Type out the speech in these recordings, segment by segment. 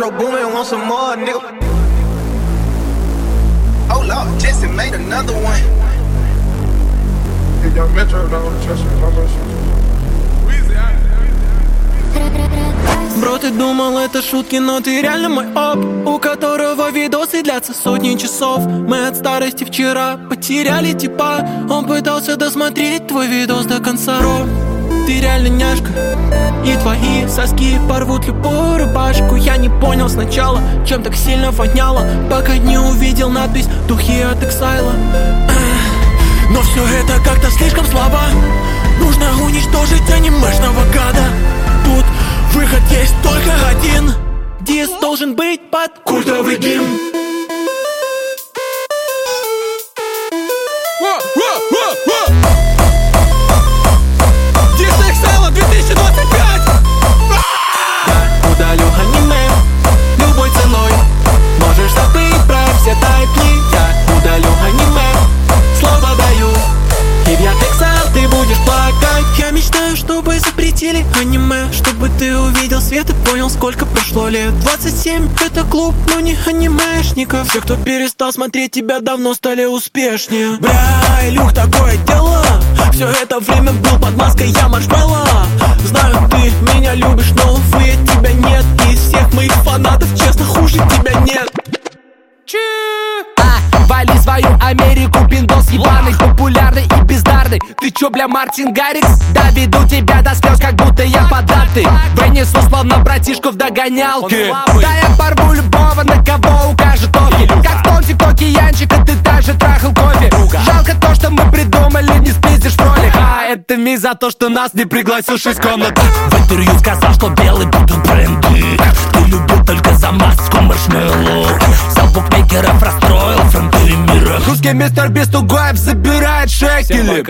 metro booming, want some more, nigga. Oh Lord, Jesse made another one. Hey, young Metro, don't trust me, I'm gonna shoot you. Бро, ты думал, это шутки, но ты реально мой оп, у которого видосы длятся сотни часов. Мы от старости вчера потеряли типа. Он пытался досмотреть твой видос до конца. Бро, ты реально няшка, и твои соски порвут любую рубашку. Я не понял сначала, чем так сильно воняло, пока не увидел надпись «Духи от Эксайла». Но все это как-то слишком слабо. Нужно уничтожить анимешного гада. Тут выход есть только один. Дис должен быть под культовый гимн. Дис Эксайла 2025. Я удалю аниме любой ценой. Можешь забыть про все тайпни. Я удалю аниме, слово даю. И в Яндекс.Ал ты будешь плакать. Я мечтаю, чтобы запретили аниме, чтобы ты увидел свет и понял, сколько прошло лет. 27 это клуб, но не анимешников. Все, кто перестал смотреть тебя, давно стали успешнее. Бля, Илюх, такое дело. Все это время был под маской, я маршмелло. Знаю, ты меня любишь, но увы, тебя нет. Из всех моих фанатов, честно, хуже тебя нет. Вали свою Америку, пиндос ебаный, популярный и бездарный. Ты чё, бля, Мартин Гаррикс? Доведу тебя до слез, как будто я податый. Вынесу словно братишку в догонялке. Да я порву любого, на кого укажет офи. Как в том тиктоке Янчика, ты также трахал кофе. Жалко то, что мы придумали, не спиздишь в ролик. А это ми за то, что нас не пригласил 6 комнат. В интервью сказал, что белый будут бренды. Ты любил только за маску маршмеллоу. Взял букмекеров, расстроил фронтире мира. Русский мистер Бист Угаев забирает шекели.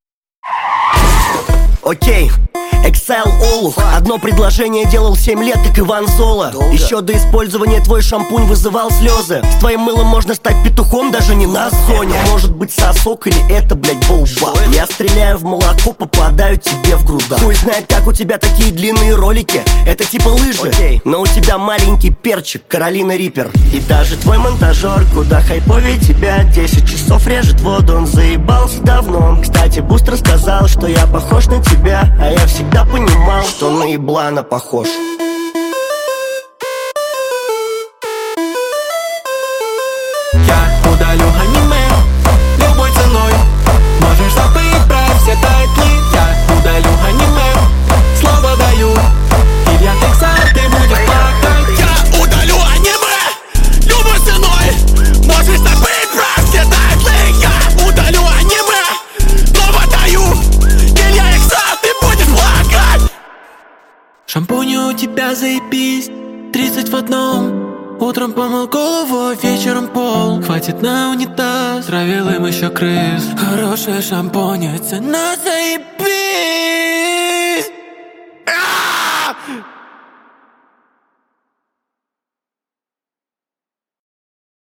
Окей, Эксайл Олух. Одно предложение делал 7 лет, как Иван Соло. Еще до использования твой шампунь вызывал слезы. С твоим мылом можно стать петухом, даже не на зоне. Может быть сосок или это, блядь, боуба. Я стреляю в молоко, попадаю тебе в грудак. Хуй знает, как у тебя такие длинные ролики. Это типа лыжи, но у тебя маленький перчик, Каролина Риппер. И даже твой монтажер куда хайповее тебя. 10 часов режет воду, он заебался давно. Кстати, Бустер сказал, что я похож на тебя, а я всегда понимал, что на еблана похож. Я удалю аниме любой ценой. Можешь забыть про все тайтлы. Я удалю аниме, слово даю. И в Яндекс.Ал ты будешь плакать. Я удалю аниме любой ценой. Можешь забыть про все тайтлы. Я удалю аниме, слово даю. И в Яндекс.Ал ты будешь плакать. Шампунь у тебя заебись, 30 в одном. Утром помыл голову, а вечером пол. Хватит на унитаз, травил им еще крыс. Хорошая шампунь, цена заебись.